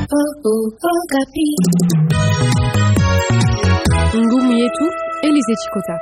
Ngumu yetu Elize Chikota.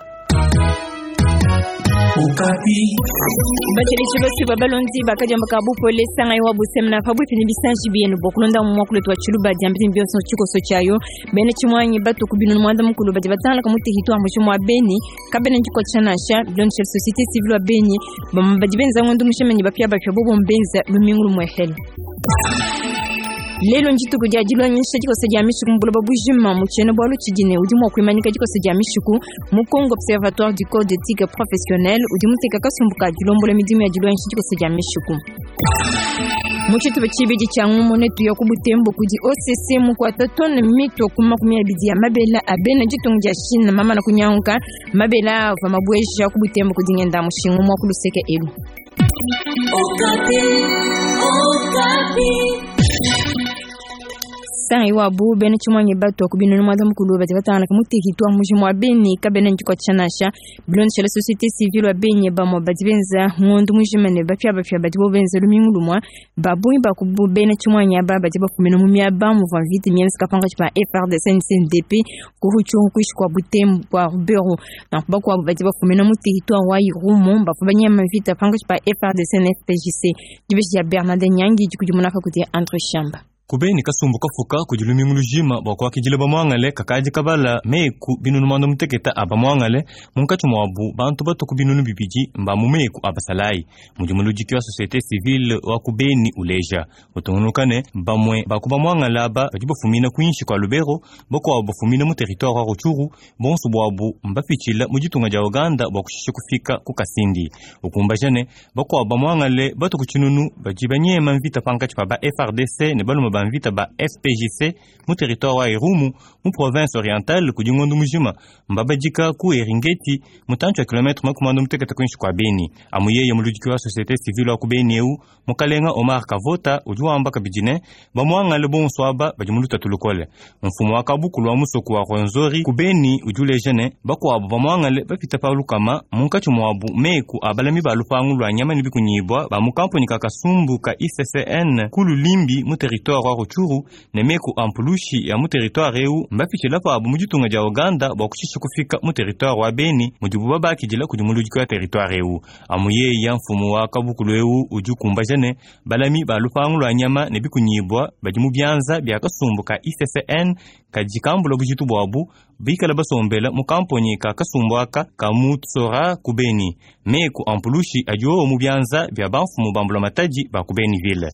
Batelishi basi babalonzi bakaja makabu pole sanga iwa busemna fabu tinibisanji bienu bokulonda mwakule twa chuluba diambiti mbionso chiko sochayo bene chimwanyi batu kubinu mwanda mukulu bati batala kamuti hitu amushu mwa beni kabene njiko chanasha bilon chef societe civile wa beni bambajibenza ngondu mushemenyi bapia bapia bobo mbenza lumingulu mweheli. Lelo njitu kujajilwa nyesha jiko sejamishu kumbulo babujima mchene bwalu chigine udimu wakuimanika jiko sejamishu mukongo observatoire du code d'éthique professionnelle udimu teka kasumbuka jilombole midimu ya jilwa nyesha jiko sejamishu muchitu bachibeji changu monetu ya kubutembo kudi OCC mukwatatone mito kumakumia bidia mabela abena jitu njashina mama na kunyaunka mabela va mabweja kubutembo kudi ngenda mushingu mwakuluseke elu Okapi Sang iwa bu bene chumanye bato kubinu mwada mukulu bati batana kamuti hitwa mujimu wa beni kabene njiko chanasha bilon chez la société civile wa beni ba mo badibenza ngondu mujimene bapya bati bobenza lumingu lumwa babu bakubu bene chumanye ba bati bafumeno mumya ba mu van vite miens kapanga pa FRDC CNDP ko huchu kuishi kwa butembo kwa bureau na bakwa bati bafumeno muti hitwa wa irumo bafubanye mavita panga pa FRDC FPJC dibeshi ya Bernard Nyangi jikujumunaka kuti entre chamba kubeni kasumbuka fuka kujilumi mulujima bakwa kijile bamwangale kakaji kabala meku binunu mando muteketa abamwangale munkachu mwabu bantu bato kubinunu bibiji mbamu meku abasalai mujimulujiki wa societe civile wa kubeni uleja utungunukane bamwe bakubamwangala aba bajibafumina kuinshi kwa Lubero bakwa bafumina mu territoire wa Ruchuru bonsu bwabu mbafichila mujitunga ja Uganda bakushishe kufika kukasindi ukumbajane bakwa bamwangale bato kuchinunu bajibanye manvita pankachu pa ba FRDC ne balu banvita ba FPJC mu territoire wa Irumu mu province orientale kujingondu mujima mbabajika ku Eringeti mutancho kilometre makumando muteketa kunshi kwa Beni amuyeye mulujiki wa societe civile wa kubeni eu mukalenga Omar Kavota ujuamba kabijine bamwanga le bon swaba bajimuluta tulukole mfumo wa kabuku lwa musoku wa Rwenzori kubeni ujule jene bakwa bamwanga le bapita palukama munkachu mwabu meku abalami balupangu lwa nyama nibikunyibwa ba mukamponi kakasumbu ka ICCN kulu limbi mu territoire wa Ruchuru nemeku ampulushi ya mu territoire eu mbafichila pa mujitunga ja Uganda bakushisha kufika mu territoire wa Beni mujibu babaki jila kujimulujiko ya territoire eu amuye ya mfumo wa kabukulu eu ujukumba jene balami balupangu lwa nyama nebikunyibwa bajimubyanza byakasumbuka ICCN kajikambulo bujitu bwabu bikala basombela mu kamponi ka kasumbwaka kamutsora kubeni meku ampulushi ajo mu byanza bya bamfumu bambula mataji ba kubeni ville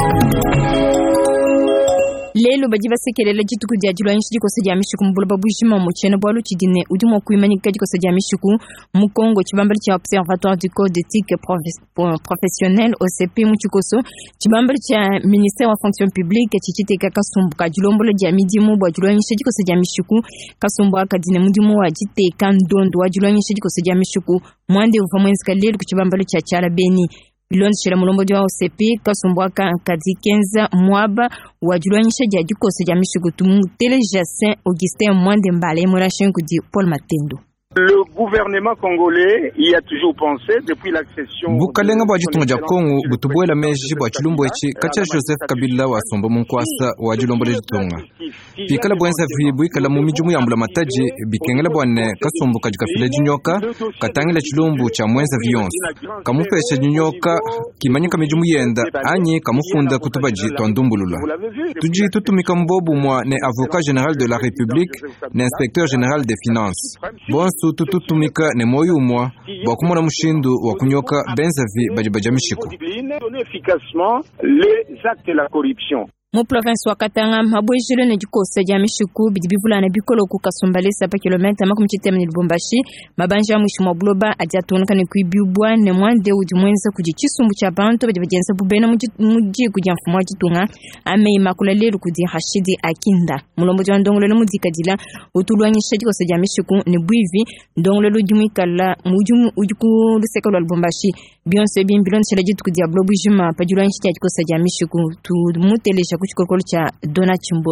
Lelo bajiba sekelela jitu kujajilwa nshi jiko sejamishu kumbula babujima muchene bwalu chigine udimu kuimanika jiko sejamishu mukongo chibambali cha observatoire du code d'éthique professionnelle OCP muchikoso chibambali cha ministère wa fonction publique chichite kakasumbuka julombola ja midimu bwajilwa nshi jiko sejamishu kasumbuka kadine mudimu wajite kandondo wajilwa nshi jiko sejamishu mwande uvamwenska lelo kuchibambali cha chala Beni Bilon shira mulombo diwa OCP kasumbwaka kadikenza mwaba wajulwanyisha jadiko sejamishu kutumu teleja Saint Augustin Mwande Mbale morashen kudi Paul Matendo. Le gouvernement congolais y a toujours pensé depuis l'accession. Bukalenga bwajitunga ja Kongo butubwela meji bwa chilumbo echi kacha Joseph Kabila wa sombo munkwasa wa jilombo jitunga. Pikala bwenza vibu ikala mumijumu yambula mataji bikengela bwane kasumbuka jikafile jinyoka katangila chilumbu cha mwenza viyonsi. Kamupesha jinyoka kimanyika mijumu yenda anyi kamufunda kutubaji twandumbulula. Tuji tutumika mbobu mwa ne avocat général de la République ne inspecteur général des finances. Bonsu tututumika ne moyu mwa bakumona mushindu wa kunyoka benzavi bajibajamishiko. Efficacement les actes de la corruption. Mu province wa Katanga mabwejelo ne jikosa ja mishuku bidibivula na bikolo ku Kasumbale sapa kilometer makumchite mni Lubumbashi mabanja mwisho mwa bloba ajatonka ne kuibibwa ne mwande udi mwenza kujichisumbu cha bantu bajenza bubena muji kujya mfumo jitunga ame makula lero kudi Hashidi Akinda mulombo jwa ndongolo le mudikadila utulwanyisha jikosa ja mishuku ne bwivi ndongolo lo jumikala mujumu ujuku luseka lwa Lubumbashi Beyonce bimbilon chela jitu kudi ablobu juma pajulwanyisha jikosa ja mishuku tu mutele kuchikokolo cha Dona Chimboshi.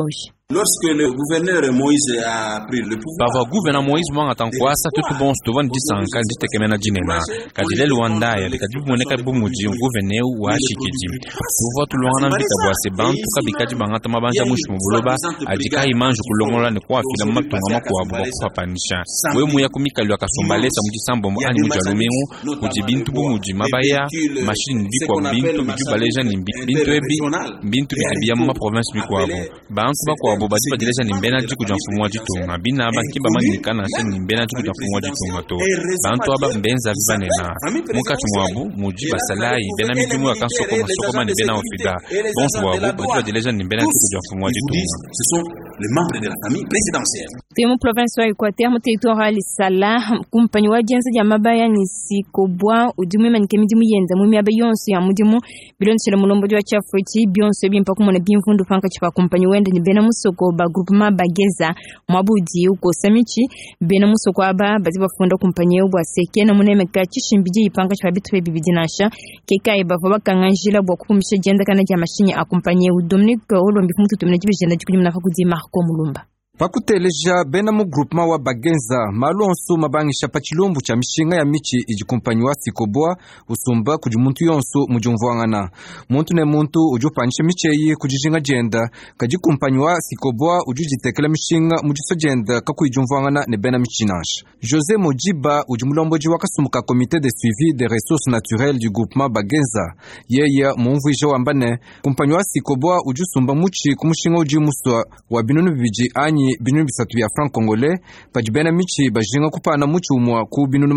Lorsque le gouverneur Moïse a pris le pouvoir, bava gouverneur Moïse mwa atakwasa tout bon stovan disanka ditekemena jinena kadile Luanda ya kadibu moneka bumuji gouverneur wa shikiji pouvoir tulwana mbika bwa sebantu kabikaji bangata mabanja mushu mubuloba adika imanju kulongola ne kwa fila matonga makwabu bakupapanisha we muya kumikali akasombalesa mujisambo ani mujalumengu kujibintu bumuji mabaya machine bikwa bintu bijubaleja ni bintu ebi bintu bibiya mu province bikwabo bantu bakwa bobadi badeleza nimbena jiku jamfumu wa jitunga bina bakiba manika na se nimbena jiku jamfumu wa jitunga to bantu aba mbenza vibanena mukati mwabu muji basalai bena mijumu akansoko masoko mane bena ofida bonso wabu badi badeleza nimbena jiku jamfumu wa jitunga. Ce sont les membres de la famille présidentielle. Temu province wa Equateur mu territoire Sala kumpanyi wa jenza ya mabaya ni Sikobwa udimu manike midimu yenza mu miaba yonse ya mudimu bilonse le mulombo wa chafoti bionse bimpa kumona bimfundu fanka chipa kumpanyi wende ni bena musoko ba groupement bageza mwabudi uko samichi bena musoko aba bazi bafunda kumpanyi ubwa seke na muneme kacishimbije ipanga chipa bitwe bibidinasha keka bava bakanganjila bwa kumisha jenza kana ya mashinyi akumpanyi Dominic Olombi kumtu tumene jibijenda jikuli mnafa kudi Marco Mulumba pakuteleja bena mu groupement wa Bagenza malonso mabangisha pachilombu cha mishinga ya michi ijikumpanywa Sikobwa usumba kujimuntu yonso mujumvwangana muntu ne muntu ujupanisha micheyi kujijinga jenda kajikumpanywa Sikobwa ujujitekela mishinga mujisojenda kakujumvwangana ne bena michinash José Mojiba ujumulomboji wakasumuka comité de suivi des ressources naturelles du groupement Bagenza yeye mumvije wambane kumpanywa Sikobwa ujusumba muchi kumushinga ujimuswa wa binunu bibiji anyi binunu bisatu ya franc congolais pajibena michi bajinga kupana muchi umwa ku binunu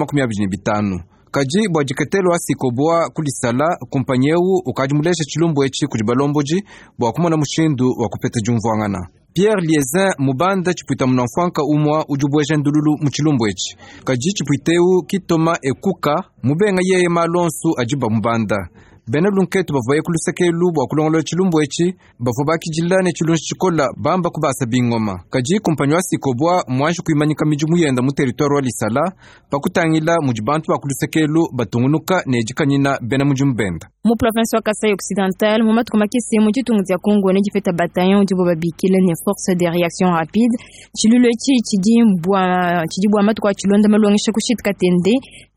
25 kaji bwajiketelo Sikobwa kulisala kumpanyeu ukajimulesha chilumbu echi kujibalomboji bwa kumona mushindu wa kupeta jumvwangana Pierre Liezin mubanda chipuita munamfanka umwa ujubweje ndululu muchilumbu echi kaji chipuiteu kitoma ekuka mubenga yeye malonsu ajiba mubanda bena lunketu bavaye kulusekelu bwa kulongolo chilumbu echi bavo bakijilane chilunshi chikola bamba kubasa bingoma kaji kumpanywa Sikobwa mwanju kuimanyika mijumu yenda mu territoire wa Lisala pakutangila mujibantu bakulusekelu batungunuka nejikanyina bena mujumbenda mu province wa Kasai Occidental mu matu makisi mu chitungu ya Kongo ne jifeta bataillon du babikile ne force de réaction rapide chilulu echi chidibwa matu kwa chilonda malongisha kushitka tende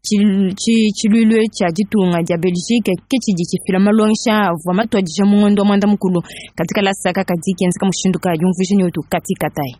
chilulu cha jitunga ya Belgique kichiji chifila malongisha vwa matu ajisha mungondo mwanda mkulu katika la saka kadiki enzika mshinduka yumvishini utu katika tai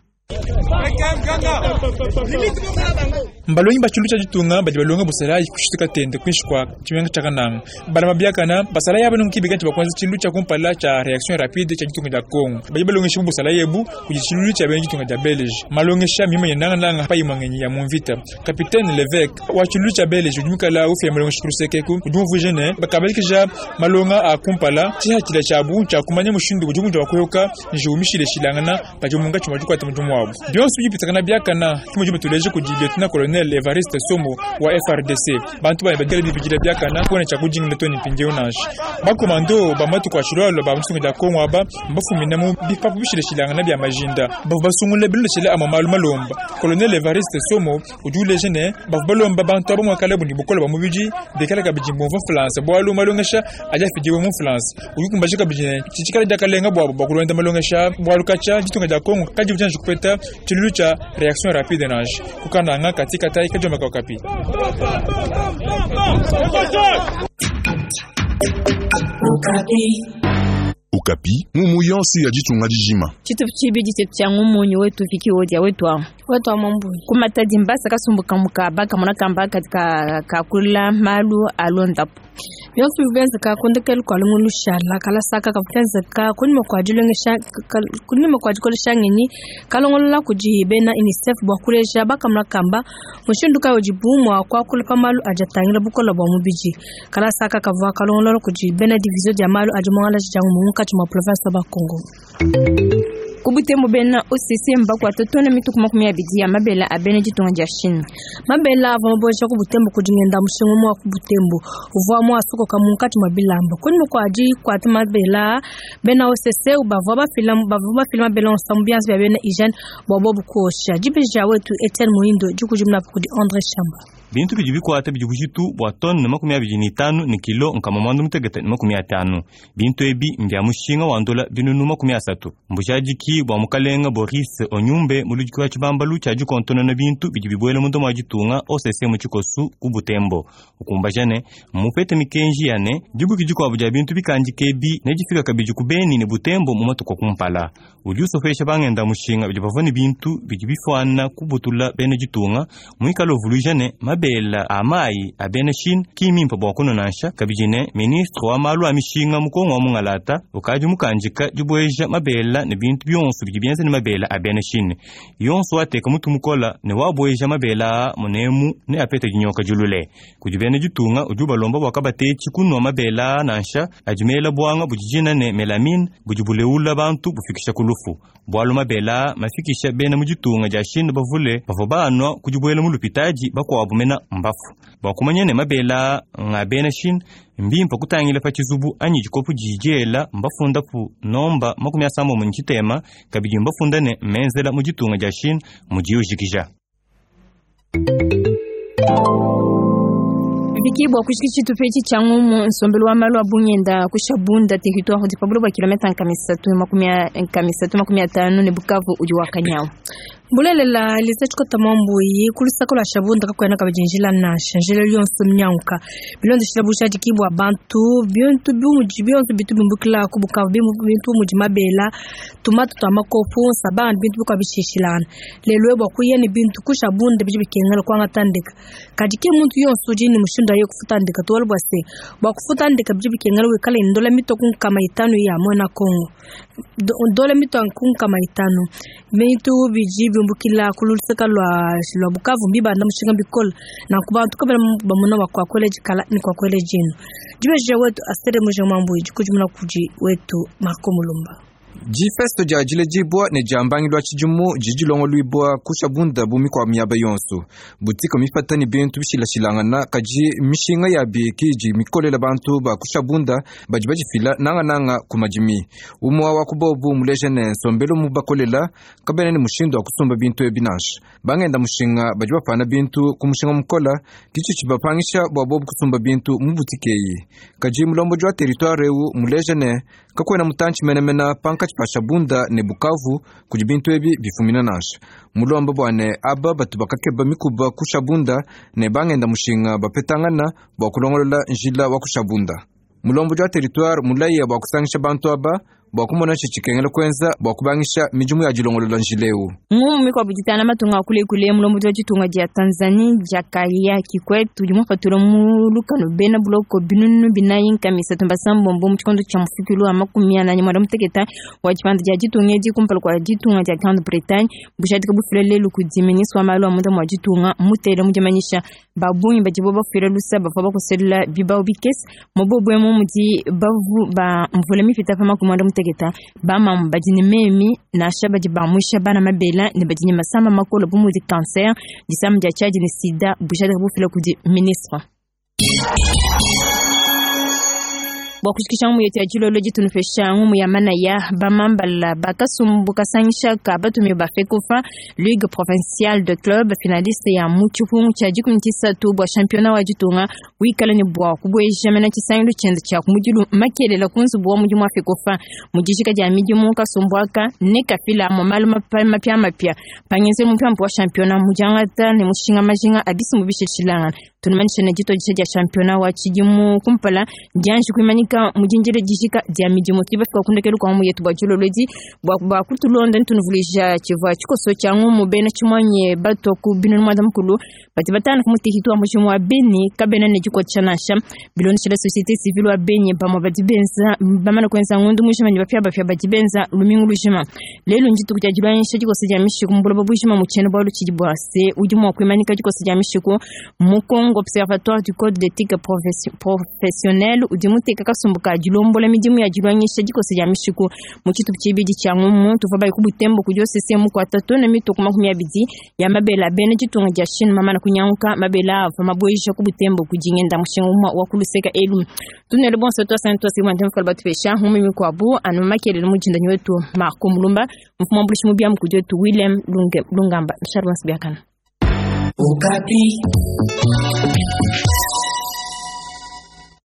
mbalongi bachulu cha jitunga bajibalonga busalayi kushituka tende kwishikwa chimenga chakananga bala mabiakana basala yaba nunkibiga chibakwanza chilu cha kumpala cha réaction rapide cha jitunga ya Kongo bajibalonga shibu busala yebu kujichilu cha benji jitunga ya Belge malongesha mimo yenanga nanga pa yimangenyi ya Monvita capitaine Levesque wa chilu cha Belge ujumuka la ufi ya malonga shikurusekeku ujumuvu jene bakabalikija malonga a kumpala chiha chila chabu cha kumanya mushindu ujumuja wakuyoka njumishile shilangana bajumunga chumajuku atamujumu wabu bionsu yipitakana biakana kimujumu tuleje kujiletuna kolonel Evariste Somo wa FRDC bantu ba bagale bibijira byakana kone cha kujinga toni pinjeo nash bakomando bamatu kwa shiralo ba msungu da Kongo aba mbafumina mu bipapu bishire shilanga na bya majinda bavasungule bille shile amamalu malomba colonel Evariste Somo ujule jene babalomba bantu abo mwakalebu ndibukola ba mubiji dekala ka bijimbo vo France bwalu malongesha aja fidiwe mu France uyukumbashika bijine chichikala dakalenga bwabo bakulonda malongesha bwalu kacha jitunga da Kongo kaji bujanje kupeta chilulu cha réaction rapide nash kukana nga katika tai kajoma kwa kapi Ukapi mumuyansi ya jitunga dijima chitu chibidi cha ngumunyu wetu viki wodia wetu mambu kumatadi mbasa kasumbuka mukabaka munakamba katika kakula malu alonda yofu benza ka kondekelu kwa lungulu shala kala saka ka benza ka kunima kwa jilengesha kunima kwa jikola shangeni kalongolo la kujibena UNICEF bwa kuleja baka munakamba mushinduka ojibumwa kwa kula pamalu ajatangira bukola bwa mubiji kala saka ka vwa kalongolo kujibena division ya malu ajumala jangu munka chuma province ba Kongo kubutembo bena OCC mbakwa totona mituku makumi abidi ya mabela abene jitonga ja Chine mabela avomboja kubutembo kujingenda mushingo mwa kubutembo uvwa mwa suko kamunkati mabilamba kuni mukwaji kwati mabela bena OCC ubavwa filma bela ensembiance ya bena hygiene bobo bukosha jibija wetu Etienne Muindo jukujumna kudi André Chamba bintu bijibikwata bijibujitu bwa tonna 25 ni kilo nkamamando mutegeta 50. Bintu ebi mbya mushinga wandola binunu 30. Mbujajiki bwa mukalenga Boris Onyumbe mulujiki wa chibambalu chaji kontono na bintu bijibibwele mundo mwajitunga osese muchikosu kubutembo. Ukumbajane mupete mikenji yane jibu kijiko abuja bintu bikanjike ebi nejifika kabiji kubeni ne butembo mumatuko kumpala. Uliuso fesha bangenda mushinga bijibavoni bintu bijibifwana kubutula bene jitunga muikalo vulujane mabela amai abene shin kimimpa bwakono nansha kabijine ministro wa malu amishinga mukongo wa mungalata ukaji mukanjika jibweja mabela ne bintu byonso bijibenze ne mabela abene shin yonso ateka mutu mukola ne wabweja mabela munemu ne apete jinyoka julule kujibene jitunga ujuba lomba bwakabatechi kunwa mabela nansha ajimela bwanga bujijina ne melamine bujibuleula bantu bufikisha kulufu bwalo mabela mafikisha bene mujitunga jashin bavule bavobano kujibwela mulupitaji bakwa wabumena mbafu bakumanyene mabela ngabena shin mbimpa kutangile pa chizubu anyi jikopu jijela mbafunda pu nomba 30 mu nchitema kabiji mbafunda ne menzela mujitunga jashin mujiyujikija Vikibwa kushiki tupechi changu msombelo wa malu abunyenda kushabunda territoire di pablo ba kilomita 15 ne Bukavu ujuwa Kanyao. Bulele la lisechuko tamambuyi kulisako la shabunda kakwena kabajinjila na shanjele lyonso mnyanka bilondo shilabusha dikibwa bantu biontu bitu bimbukila kubukavu bintu mujimabela tomato tamakofu saban bintu kwa bishishilana lelo ebo kuyeni bintu kushabunda bijibikengala kwanga tandika kadike muntu yonso jini mushunda yo kufutandika tolbwase bwa kufutandika bijibikengala wekala indola mito kama itano ya mwana Kongo dola mito kama itano meitu bijibi mbukila kululisaka lwa Bukavu mbiba na mushinga bikola na kubantu kabela bamuna wa kwa college kala ni kwa college jino jibeje wetu astere muje mambo jikujumuna kuji wetu makomulumba Jifesto jajile jibwa ne jambangi lwa chijumu jijilongo luibwa kushabunda bumi kwa miyaba yonso butika mifatani bintu bishilashilangana kaji mishinga yabi kiji mikolela bantu ba kushabunda bajibaji fila nanga kumajimi umwa wakubobu mulejene sombelo mubakolela kabene ni mushindo akusomba bintu ebinash bangenda mushinga bajiba pana bintu kumushinga mukola kichi chibapangisha bwabobu kusomba bintu mubutikeyi kaji mulombo jwa territoire u mulejene kakwena mutanchi menemena panka pashabunda ne Bukavu kujibintu ebi bifumina nasha mulomba bwane aba batu bakakeba mikuba kushabunda ne bangenda mushinga bapetangana bakulongolola njila wa kushabunda mulombo jwa territoire mulaya bakusangisha bantu aba bakumona chikengela kwenza bakubangisha mijumu ya jilongolola njileu ngumu kwa bujitana matunga kule mulombo jwa jitunga ya Tanzania jakaya kikwetu jumufaturo mulukano bena bloko binunu binayin kamisa tambasambo mbom chikondo cha mfukilu amakumia na nyamara muteketa wajipanda ja jitunga ji kumpala kwa jitunga ja Grande Bretagne bushadika bufulele lukudimeniswa malo amuda mwa jitunga mutele mujamanyisha babunyi bajiboba fira lusa bafaba ko selula bibao bikes mobobwe mu muti bavu ba mvulemi fitafama kumanda mutegeta bama mbajini memi na shabaji bamusha bana mabela ne bajini masama makolo bu muti cancer disam ja chaji ne sida bujada bu fila kudi ministre Bakushikisha mu yete ajilo loji tunufesha mu ya mana ya bamambala bakasumbuka sanisha ka batume bafekofa Ligue provinciale de club finaliste ya muchufu cha jikuntisa tu bwa championnat wa jitunga wikala ni bwa kubwe jamana chisandu chenza cha kumujilu makelela kunzu bwa mujimu afekofa mujishika ja mijimu kasumbwaka ne kafila mu maluma mapya panyenze mu pampo wa championnat mujangata ne mushinga majinga abisi mu bishishilanga tunumanisha na jito jisha ja championnat wa chijimu kumpala janji kuimanika mujinjire jishika dia mijimu kibafika kundekelu kwa mu yetu bajilo lodi bwa kutu London tunuvulija chiva chiko so changu mu bena chimanye bato ku binu madam kulu batibatan kumuti hitu amushimu wa beni kabena ne jiko chanasha biloni shile societe civile wa beni bama badibenza bamana kwenza ngundu mushima ni bafya badibenza lumingu lushima lelo njitu kujajibanye shiko sejamishi kumbulo babushima mu chene bwalu chijibwase ujumu kwimanika jiko sejamishi ko mu Congo Observatoire du Code d'éthique professionnelle udimute kakasumbuka jilombola midimu ya jilwanyisha jiko sejamishi ko mu kitu chibidi changu mu tuvaba ikubutembo kujose semu kwa tatu na mito kuma kumya bidi ya mabela bene jitunga jashin mama na kunyanguka mabela fa maboyisha kubutembo kujingenda mushinga wa kuluseka elu tunele bon soto santo simanje mfalba tufesha humimi kwa bu anumake le mujinda wetu Marco Mulumba mfumo mbulishi mubia mkujwetu William Lungamba Sharwas Biakana Okapi.